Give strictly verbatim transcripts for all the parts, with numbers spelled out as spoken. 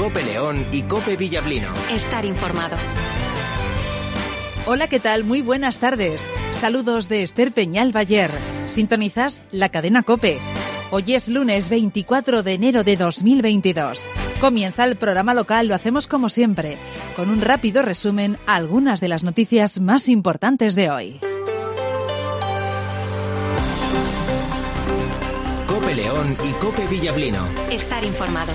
Cope León y Cope Villablino. Estar informado. Hola, ¿qué tal? Muy buenas tardes. Saludos de Esther Peñal Bayer. Sintonizas la cadena COPE. Hoy es lunes veinticuatro de enero de dos mil veintidós. Comienza el programa local, lo hacemos como siempre, con un rápido resumen a algunas de las noticias más importantes de hoy. Cope León y Cope Villablino. Estar informado.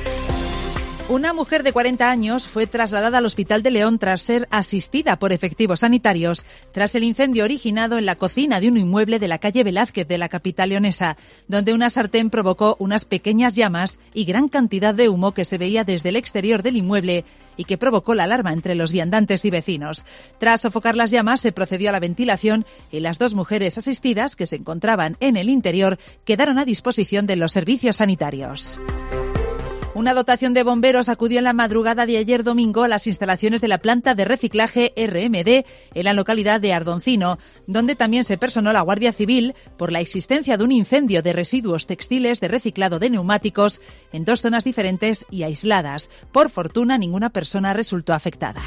Una mujer de cuarenta años fue trasladada al Hospital de León tras ser asistida por efectivos sanitarios tras el incendio originado en la cocina de un inmueble de la calle Velázquez de la capital leonesa, donde una sartén provocó unas pequeñas llamas y gran cantidad de humo que se veía desde el exterior del inmueble y que provocó la alarma entre los viandantes y vecinos. Tras sofocar las llamas, se procedió a la ventilación y las dos mujeres asistidas, que se encontraban en el interior, quedaron a disposición de los servicios sanitarios. Una dotación de bomberos acudió en la madrugada de ayer domingo a las instalaciones de la planta de reciclaje R M D en la localidad de Ardoncino, donde también se personó la Guardia Civil por la existencia de un incendio de residuos textiles de reciclado de neumáticos en dos zonas diferentes y aisladas. Por fortuna, ninguna persona resultó afectada.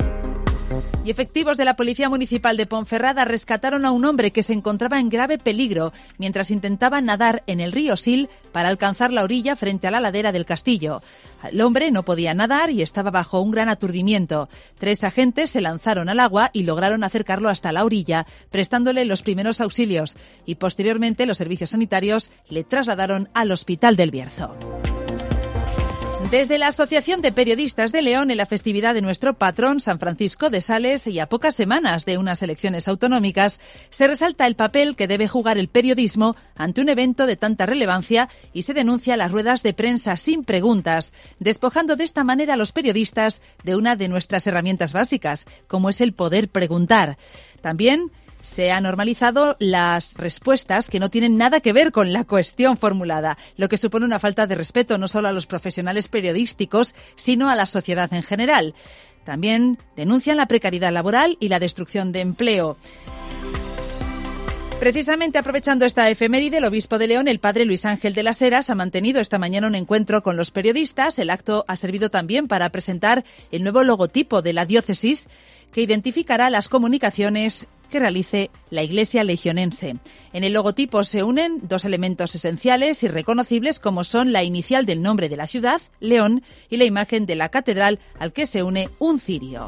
Y efectivos de la Policía Municipal de Ponferrada rescataron a un hombre que se encontraba en grave peligro mientras intentaba nadar en el río Sil para alcanzar la orilla frente a la ladera del castillo. El hombre no podía nadar y estaba bajo un gran aturdimiento. Tres agentes se lanzaron al agua y lograron acercarlo hasta la orilla, prestándole los primeros auxilios, y posteriormente los servicios sanitarios le trasladaron al Hospital del Bierzo. Desde la Asociación de Periodistas de León, en la festividad de nuestro patrón, San Francisco de Sales, y a pocas semanas de unas elecciones autonómicas, se resalta el papel que debe jugar el periodismo ante un evento de tanta relevancia y se denuncia las ruedas de prensa sin preguntas, despojando de esta manera a los periodistas de una de nuestras herramientas básicas, como es el poder preguntar. También se han normalizado las respuestas que no tienen nada que ver con la cuestión formulada, lo que supone una falta de respeto no solo a los profesionales periodísticos, sino a la sociedad en general. También denuncian la precariedad laboral y la destrucción de empleo. Precisamente aprovechando esta efeméride, el obispo de León, el padre Luis Ángel de las Heras, ha mantenido esta mañana un encuentro con los periodistas. El acto ha servido también para presentar el nuevo logotipo de la diócesis, que identificará las comunicaciones que realice la Iglesia legionense. En el logotipo se unen dos elementos esenciales y reconocibles, como son la inicial del nombre de la ciudad, León, y la imagen de la catedral, al que se une un cirio.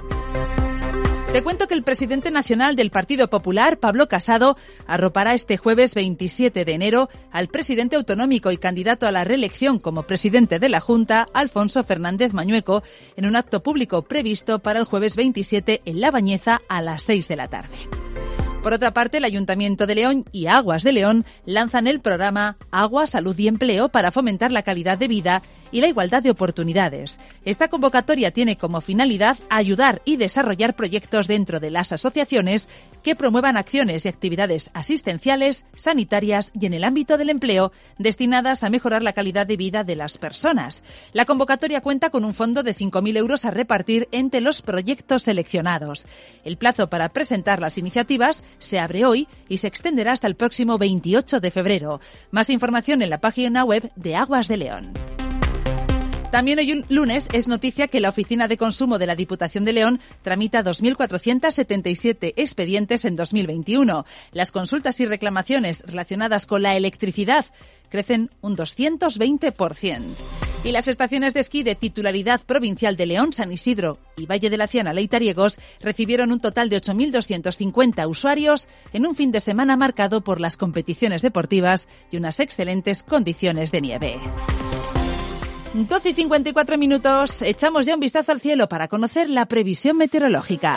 Te cuento que el presidente nacional del Partido Popular, Pablo Casado, arropará este jueves veintisiete de enero al presidente autonómico y candidato a la reelección como presidente de la Junta, Alfonso Fernández Mañueco, en un acto público previsto para el jueves veintisiete en La Bañeza a las seis de la tarde. Por otra parte, el Ayuntamiento de León y Aguas de León lanzan el programa Agua, Salud y Empleo para fomentar la calidad de vida y la igualdad de oportunidades. Esta convocatoria tiene como finalidad ayudar y desarrollar proyectos dentro de las asociaciones que promuevan acciones y actividades asistenciales, sanitarias y en el ámbito del empleo destinadas a mejorar la calidad de vida de las personas. La convocatoria cuenta con un fondo de cinco mil euros a repartir entre los proyectos seleccionados. El plazo para presentar las iniciativas se abre hoy y se extenderá hasta el próximo veintiocho de febrero. Más información en la página web de Aguas de León. También hoy lunes es noticia que la Oficina de Consumo de la Diputación de León tramita dos mil cuatrocientos setenta y siete expedientes en dos mil veintiuno. Las consultas y reclamaciones relacionadas con la electricidad crecen un doscientos veinte por ciento. Y las estaciones de esquí de titularidad provincial de León, San Isidro y Valle de la Ciana, Leitariegos, recibieron un total de ocho mil doscientos cincuenta usuarios en un fin de semana marcado por las competiciones deportivas y unas excelentes condiciones de nieve. doce y cincuenta y cuatro minutos, echamos ya un vistazo al cielo para conocer la previsión meteorológica.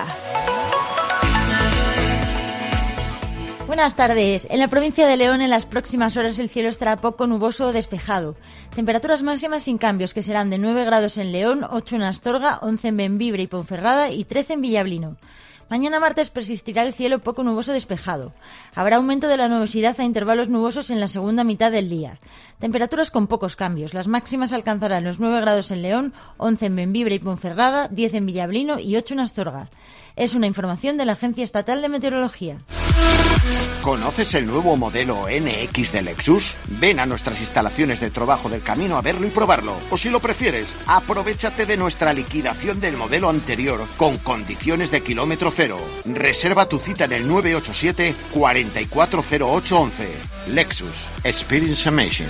Buenas tardes. En la provincia de León en las próximas horas el cielo estará poco nuboso o despejado. Temperaturas máximas sin cambios que serán de nueve grados en León, ocho en Astorga, once en Bembibre y Ponferrada y trece en Villablino. Mañana martes persistirá el cielo poco nuboso despejado. Habrá aumento de la nubosidad a intervalos nubosos en la segunda mitad del día. Temperaturas con pocos cambios. Las máximas alcanzarán los nueve grados en León, once en Bembibre y Ponferrada, diez en Villablino y ocho en Astorga. Es una información de la Agencia Estatal de Meteorología. ¿Conoces el nuevo modelo N X de Lexus? Ven a nuestras instalaciones de trabajo del camino a verlo y probarlo. O si lo prefieres, aprovéchate de nuestra liquidación del modelo anterior con condiciones de kilómetro cero. Reserva tu cita en el nueve ocho siete, cuatro cuatro cero ocho once. Lexus. Experience Amazing.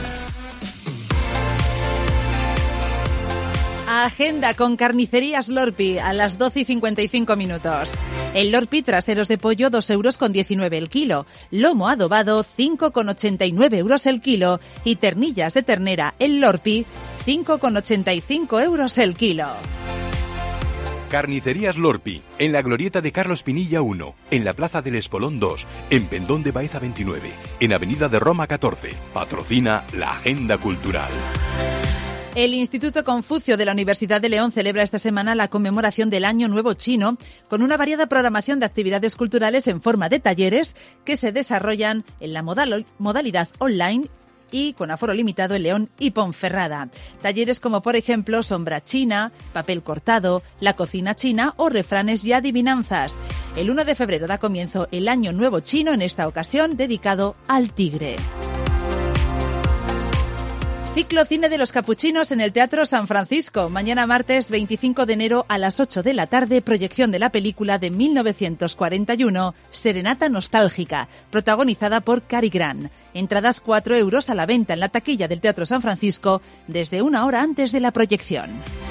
Agenda con Carnicerías Lorpi a las doce y cincuenta y cinco minutos. El Lorpi, traseros de pollo, dos euros con diecinueve el kilo. Lomo adobado, cinco con ochenta y nueve euros el kilo. Y ternillas de ternera, el Lorpi, cinco con ochenta y cinco euros el kilo. Carnicerías Lorpi, en la glorieta de Carlos Pinilla uno, en la Plaza del Espolón dos, en Pendón de Baeza veintinueve, en Avenida de Roma catorce. Patrocina la Agenda Cultural. El Instituto Confucio de la Universidad de León celebra esta semana la conmemoración del Año Nuevo Chino con una variada programación de actividades culturales en forma de talleres que se desarrollan en la modal- modalidad online y con aforo limitado en León y Ponferrada. Talleres como, por ejemplo, sombra china, papel cortado, la cocina china o refranes y adivinanzas. El uno de febrero da comienzo el Año Nuevo Chino, en esta ocasión dedicado al tigre. Ciclo Cine de los Capuchinos en el Teatro San Francisco. Mañana martes veinticinco de enero a las ocho de la tarde, proyección de la película de mil novecientos cuarenta y uno, Serenata Nostálgica, protagonizada por Cary Grant. Entradas cuatro euros a la venta en la taquilla del Teatro San Francisco desde una hora antes de la proyección.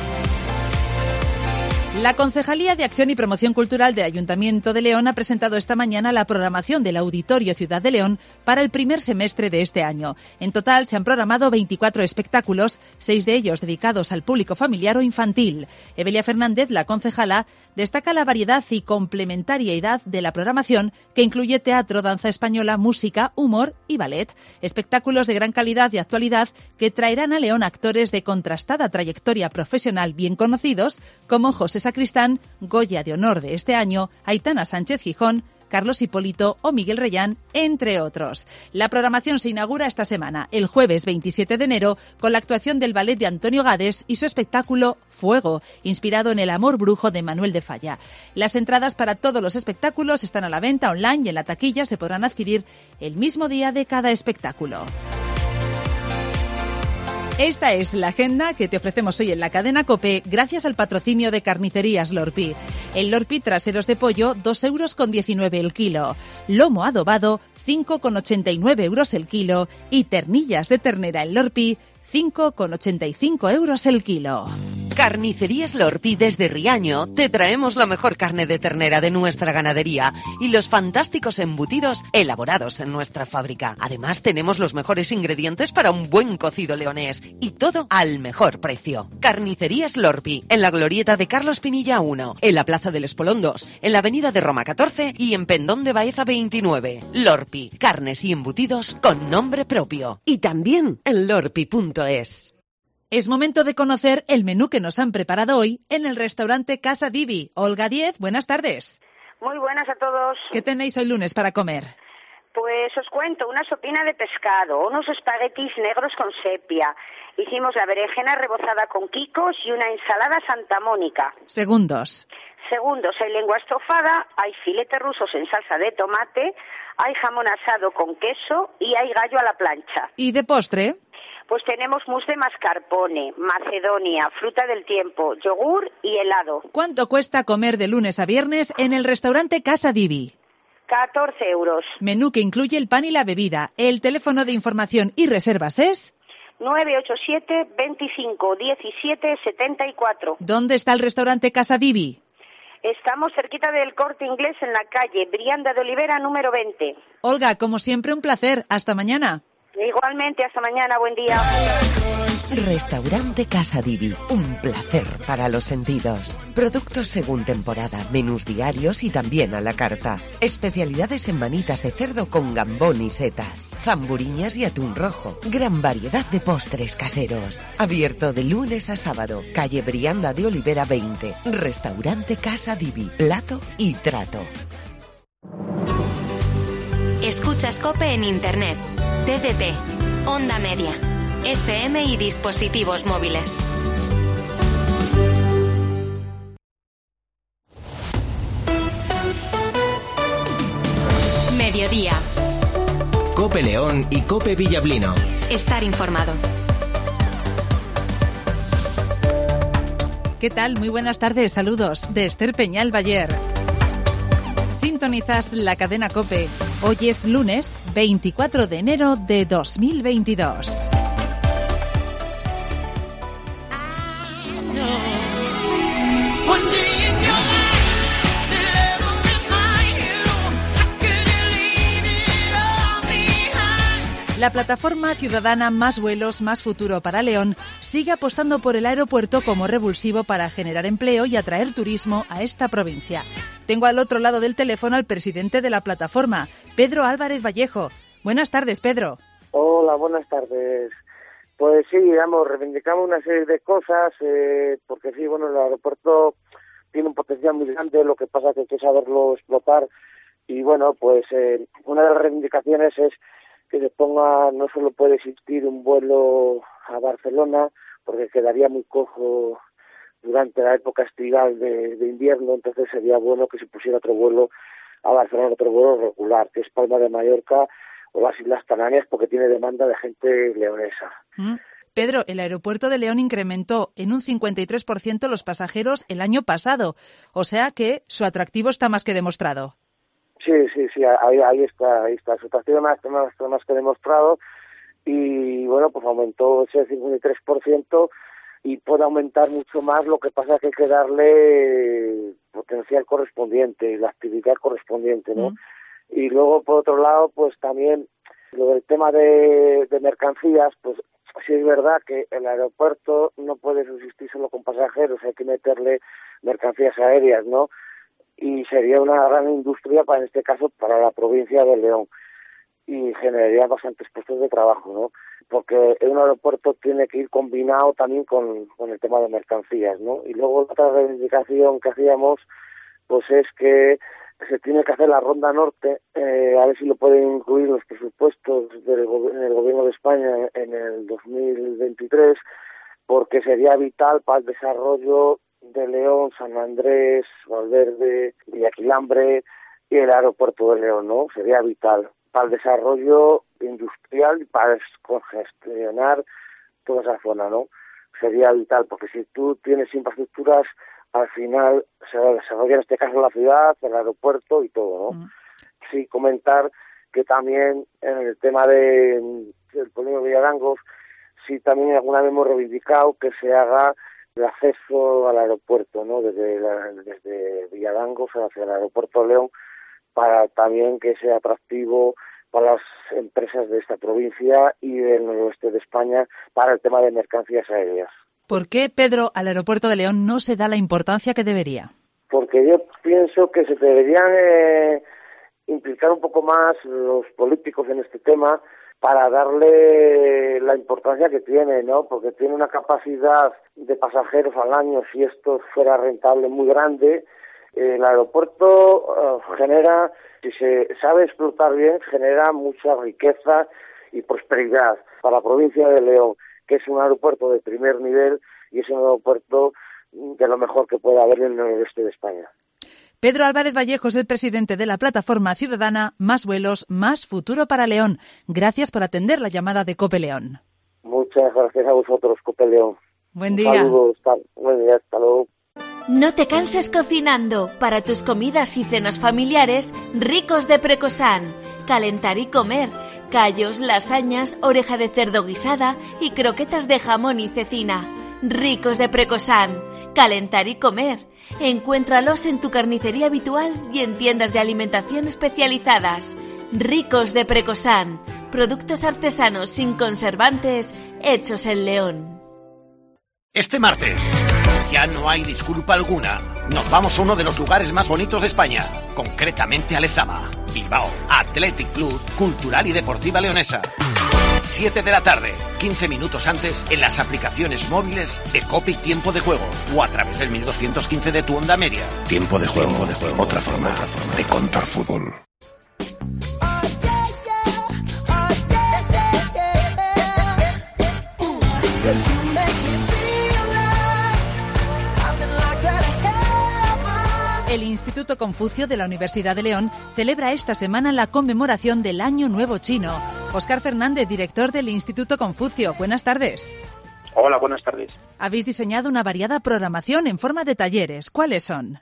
La Concejalía de Acción y Promoción Cultural del Ayuntamiento de León ha presentado esta mañana la programación del Auditorio Ciudad de León para el primer semestre de este año. En total se han programado veinticuatro espectáculos, seis de ellos dedicados al público familiar o infantil. Evelia Fernández, la concejala, destaca la variedad y complementariedad de la programación, que incluye teatro, danza española, música, humor y ballet. Espectáculos de gran calidad y actualidad que traerán a León actores de contrastada trayectoria profesional bien conocidos, como José Sacristán, Goya de Honor de este año, Aitana Sánchez Gijón, Carlos Hipólito o Miguel Reyán, entre otros. La programación se inaugura esta semana, el jueves veintisiete de enero, con la actuación del ballet de Antonio Gades y su espectáculo Fuego, inspirado en el amor brujo de Manuel de Falla. Las entradas para todos los espectáculos están a la venta online y en la taquilla se podrán adquirir el mismo día de cada espectáculo. Esta es la agenda que te ofrecemos hoy en la cadena COPE gracias al patrocinio de Carnicerías Lorpi. El Lorpi, traseros de pollo, dos euros con diecinueve el kilo. Lomo adobado, cinco con ochenta y nueve euros el kilo. Y ternillas de ternera en Lorpi, cinco con ochenta y cinco euros el kilo. Carnicerías Lorpi desde Riaño te traemos la mejor carne de ternera de nuestra ganadería y los fantásticos embutidos elaborados en nuestra fábrica. Además tenemos los mejores ingredientes para un buen cocido leonés y todo al mejor precio. Carnicerías Lorpi, en la glorieta de Carlos Pinilla uno, en la Plaza del Espolón dos, en la Avenida de Roma catorce y en Pendón de Baeza veintinueve. Lorpi, carnes y embutidos con nombre propio. Y también en lorpi punto es. Es momento de conocer el menú que nos han preparado hoy en el restaurante Casa Divi. Olga Diez, buenas tardes. Muy buenas a todos. ¿Qué tenéis hoy lunes para comer? Pues os cuento, una sopina de pescado, unos espaguetis negros con sepia. Hicimos la berenjena rebozada con quicos y una ensalada Santa Mónica. Segundos. Segundos, hay lengua estofada, hay filetes rusos en salsa de tomate, hay jamón asado con queso y hay gallo a la plancha. ¿Y de postre? Pues tenemos mousse de mascarpone, macedonia, fruta del tiempo, yogur y helado. ¿Cuánto cuesta comer de lunes a viernes en el restaurante Casa Divi? catorce euros. Menú que incluye el pan y la bebida. El teléfono de información y reservas es nueve ocho siete, veinticinco, diecisiete, setenta y cuatro. ¿Dónde está el restaurante Casa Divi? Estamos cerquita del Corte Inglés en la calle Brianda de Olivera número veinte. Olga, como siempre, un placer. Hasta mañana. Igualmente, hasta mañana, buen día. Restaurante Casa Divi, un placer para los sentidos. Productos según temporada, menús diarios y también a la carta. Especialidades en manitas de cerdo con gambón y setas, zamburiñas y atún rojo. Gran variedad de postres caseros. Abierto de lunes a sábado. Calle Brianda de Olivera veinte. Restaurante Casa Divi, plato y trato. Escuchas COPE en Internet, T D T, Onda Media, F M y dispositivos móviles. Cope León y Cope Villablino. Estar informado. ¿Qué tal? Muy buenas tardes, saludos de Esther Peñal Bayer. Sintonizas la cadena COPE. Hoy es lunes veinticuatro de enero de dos mil veintidós. La plataforma ciudadana Más Vuelos, Más Futuro para León sigue apostando por el aeropuerto como revulsivo para generar empleo y atraer turismo a esta provincia. Tengo al otro lado del teléfono al presidente de la plataforma, Pedro Álvarez Vallejo. Buenas tardes, Pedro. Hola, buenas tardes. Pues sí, digamos, reivindicamos una serie de cosas, eh, porque sí, bueno, el aeropuerto tiene un potencial muy grande, lo que pasa que hay que saberlo explotar. Y bueno, pues eh, una de las reivindicaciones es que se ponga, no solo puede existir un vuelo a Barcelona, porque quedaría muy cojo durante la época estival de, de invierno, entonces sería bueno que se pusiera otro vuelo a Barcelona, otro vuelo regular, que es Palma de Mallorca o las Islas Canarias, porque tiene demanda de gente leonesa. Mm. Pedro, el aeropuerto de León incrementó en un cincuenta y tres por ciento los pasajeros el año pasado, o sea que su atractivo está más que demostrado. Sí, sí, sí, ahí, ahí está, ahí está, su atractivo más, más, más que demostrado, y bueno, pues aumentó ese cincuenta y tres por ciento y puede aumentar mucho más, lo que pasa es que hay que darle potencial correspondiente y la actividad correspondiente, ¿no? Mm. Y luego, por otro lado, pues también lo del tema de, de mercancías, pues sí es verdad que el aeropuerto no puede subsistir solo con pasajeros, hay que meterle mercancías aéreas, ¿no? Y sería una gran industria, para en este caso, para la provincia de León, y generaría bastantes puestos de trabajo, ¿no? Porque un aeropuerto tiene que ir combinado también con, con el tema de mercancías, ¿no? Y luego la otra reivindicación que hacíamos, pues es que se tiene que hacer la Ronda Norte, eh, a ver si lo pueden incluir los presupuestos del go- en el Gobierno de España en el dos mil veintitrés, porque sería vital para el desarrollo de León, San Andrés, Valverde, Villaquilambre y el aeropuerto de León, ¿no? Sería vital para el desarrollo industrial y para congestionar toda esa zona, ¿no? Sería vital, porque si tú tienes infraestructuras, al final se desarrolla en este caso la ciudad, el aeropuerto y todo, ¿no? Mm. Sí, comentar que también en el tema de, del polígono de Villadangos, sí también alguna vez hemos reivindicado que se haga el acceso al aeropuerto, ¿no? Desde, la, desde Villadangos hacia el aeropuerto de León, para también que sea atractivo para las empresas de esta provincia y del noroeste de España para el tema de mercancías aéreas. ¿Por qué, Pedro, al aeropuerto de León no se da la importancia que debería? Porque yo pienso que se deberían eh, implicar un poco más los políticos en este tema, para darle la importancia que tiene, ¿no? Porque tiene una capacidad de pasajeros al año, si esto fuera rentable, muy grande. El aeropuerto uh, genera, si se sabe explotar bien, genera mucha riqueza y prosperidad para la provincia de León, que es un aeropuerto de primer nivel y es un aeropuerto de lo mejor que puede haber en el noroeste de España. Pedro Álvarez Vallejo es el presidente de la plataforma ciudadana Más Vuelos, Más Futuro para León. Gracias por atender la llamada de COPE León. Muchas gracias a vosotros, COPE León. Buen día. Saludos, hasta, buen día, hasta luego. No te canses cocinando. Para tus comidas y cenas familiares, Ricos de Precosán. Calentar y comer. Callos, lasañas, oreja de cerdo guisada y croquetas de jamón y cecina. Ricos de Precosán. Calentar y comer. Encuéntralos en tu carnicería habitual y en tiendas de alimentación especializadas. Ricos de Precosán. Productos artesanos sin conservantes, hechos en León. Este martes, ya no hay disculpa alguna. Nos vamos a uno de los lugares más bonitos de España, concretamente a Lezama, Bilbao, Athletic Club, Cultural y Deportiva Leonesa. siete de la tarde, quince minutos antes, en las aplicaciones móviles de COPE y Tiempo de Juego, o a través del mil doscientos quince de tu onda media. Tiempo de Juego, Tiempo de juego. Otra forma, otra forma de contar fútbol. El Instituto Confucio de la Universidad de León celebra esta semana la conmemoración del Año Nuevo Chino. Óscar Fernández, director del Instituto Confucio. Buenas tardes. Hola, buenas tardes. Habéis diseñado una variada programación en forma de talleres. ¿Cuáles son?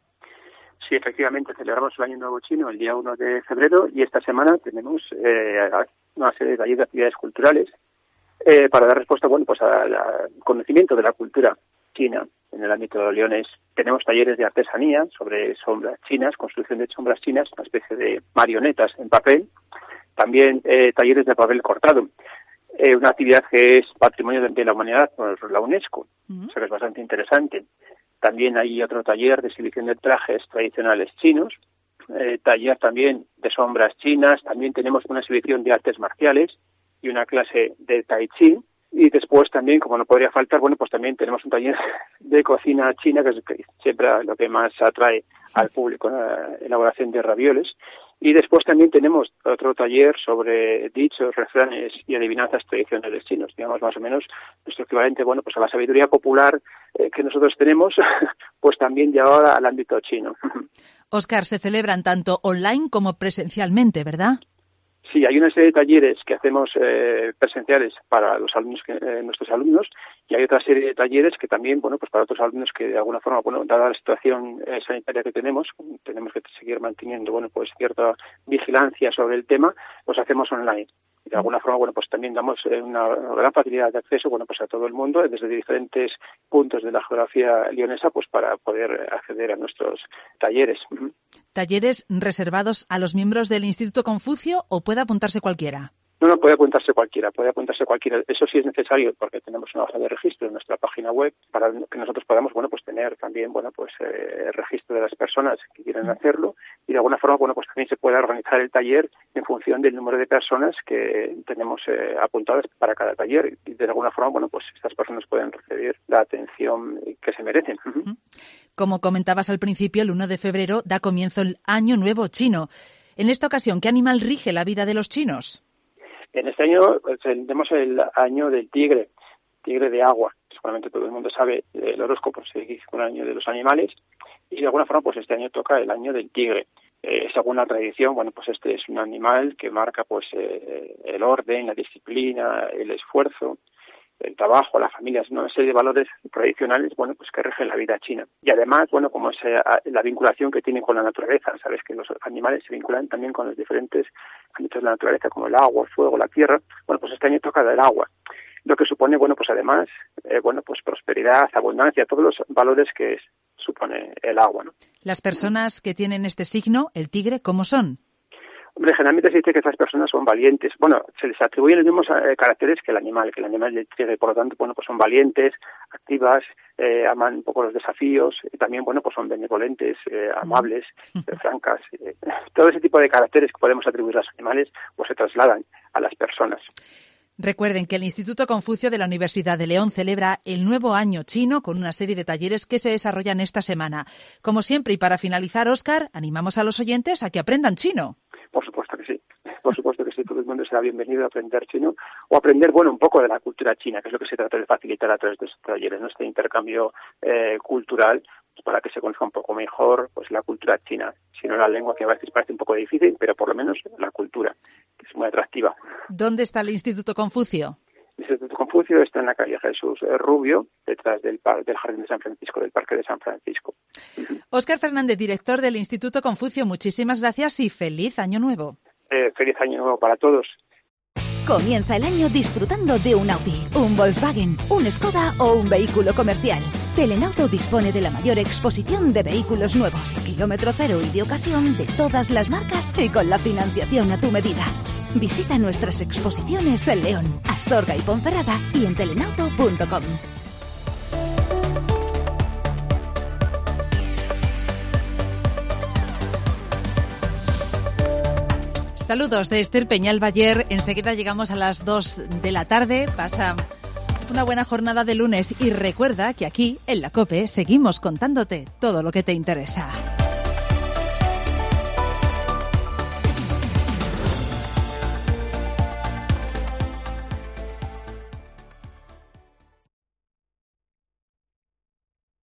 Sí, efectivamente, celebramos el Año Nuevo Chino el día uno de febrero y esta semana tenemos eh, una serie de talleres de actividades culturales eh, para dar respuesta bueno, pues al conocimiento de la cultura china en el ámbito de Leones. Tenemos talleres de artesanía sobre sombras chinas, construcción de sombras chinas, una especie de marionetas en papel. También eh, talleres de papel cortado, eh, una actividad que es patrimonio de, de la humanidad por la UNESCO, uh-huh. O sea que es bastante interesante. También hay otro taller de exhibición de trajes tradicionales chinos, eh, taller también de sombras chinas, también tenemos una exhibición de artes marciales y una clase de tai chi. Y después también, como no podría faltar, bueno, pues también tenemos un taller de cocina china, que es siempre lo que más atrae al público, ¿no? La elaboración de ravioles. Y después también tenemos otro taller sobre dichos, refranes y adivinanzas tradicionales chinos, digamos más o menos nuestro equivalente, bueno, pues a la sabiduría popular eh, que nosotros tenemos, pues también llevada al ámbito chino. Óscar, se celebran tanto online como presencialmente, ¿verdad? Sí, hay una serie de talleres que hacemos eh, presenciales para los alumnos, que, eh, nuestros alumnos, y hay otra serie de talleres que también, bueno, pues para otros alumnos que de alguna forma, bueno, dada la situación eh, sanitaria que tenemos, tenemos que seguir manteniendo, bueno, pues cierta vigilancia sobre el tema, pues hacemos online. Y de alguna forma, bueno, pues también damos eh, una gran facilidad de acceso, bueno, pues a todo el mundo, desde diferentes puntos de la geografía leonesa, pues para poder acceder a nuestros talleres. ¿Talleres reservados a los miembros del Instituto Confucio o puede apuntarse cualquiera? No, no, puede apuntarse cualquiera, puede apuntarse cualquiera. Eso sí es necesario porque tenemos una hoja de registro en nuestra página web para que nosotros podamos, bueno, pues tener también, bueno, pues eh, registro de las personas que quieren hacerlo y de alguna forma, bueno, pues también se puede organizar el taller en función del número de personas que tenemos eh, apuntadas para cada taller y de alguna forma, bueno, pues estas personas pueden recibir la atención que se merecen. Uh-huh. Como comentabas al principio, el uno de febrero da comienzo el Año Nuevo Chino. En esta ocasión, ¿qué animal rige la vida de los chinos? En este año pues, tenemos el año del tigre, tigre de agua. Seguramente todo el mundo sabe el horóscopo, se dice un año de los animales y de alguna forma pues este año toca el año del tigre. Eh, según la tradición, bueno, pues este es un animal que marca pues eh, el orden, la disciplina, el esfuerzo, el trabajo, la familia, es una serie de valores tradicionales, bueno, pues que rigen la vida china. Y además, bueno, como es eh, la vinculación que tiene con la naturaleza, sabes que los animales se vinculan también con los diferentes ámbitos de la naturaleza, como el agua, el fuego, la tierra. Bueno, pues este año toca del agua, lo que supone, bueno, pues además, eh, bueno, pues prosperidad, abundancia, todos los valores que es, supone el agua, ¿no? Las personas que tienen este signo, el tigre, ¿cómo son? Hombre, generalmente se dice que estas personas son valientes. Bueno, se les atribuyen los mismos eh, caracteres que el animal, que el animal del tigre, por lo tanto, bueno, pues son valientes, activas, eh, aman un poco los desafíos, y también, bueno, pues son benevolentes, eh, amables, eh, francas. Eh, todo ese tipo de caracteres que podemos atribuir a los animales, pues se trasladan a las personas. Recuerden que el Instituto Confucio de la Universidad de León celebra el nuevo año chino con una serie de talleres que se desarrollan esta semana. Como siempre, y para finalizar, Óscar, animamos a los oyentes a que aprendan chino. Por supuesto que sí, por supuesto que sí, todo el mundo será bienvenido a aprender chino o aprender, bueno, un poco de la cultura china, que es lo que se trata de facilitar a través de estos talleres, ¿no? Este intercambio eh, cultural, pues para que se conozca un poco mejor pues la cultura china, si no la lengua, que a veces parece un poco difícil, pero por lo menos la cultura, que es muy atractiva. ¿Dónde está el Instituto Confucio? El Instituto Confucio está en la calle Jesús Rubio, detrás del, par- del Jardín de San Francisco, del Parque de San Francisco. Óscar Fernández, director del Instituto Confucio, muchísimas gracias y feliz Año Nuevo. Eh, feliz Año Nuevo para todos. Comienza el año disfrutando de un Audi, un Volkswagen, un Skoda o un vehículo comercial. Telenauto dispone de la mayor exposición de vehículos nuevos, kilómetro cero y de ocasión de todas las marcas y con la financiación a tu medida. Visita nuestras exposiciones en León, Astorga y Ponferrada y en telenauto punto com. Saludos de Esther Peñal Bayer. Enseguida llegamos a las dos de la tarde. Pasa una buena jornada de lunes y recuerda que aquí, en la COPE, seguimos contándote todo lo que te interesa.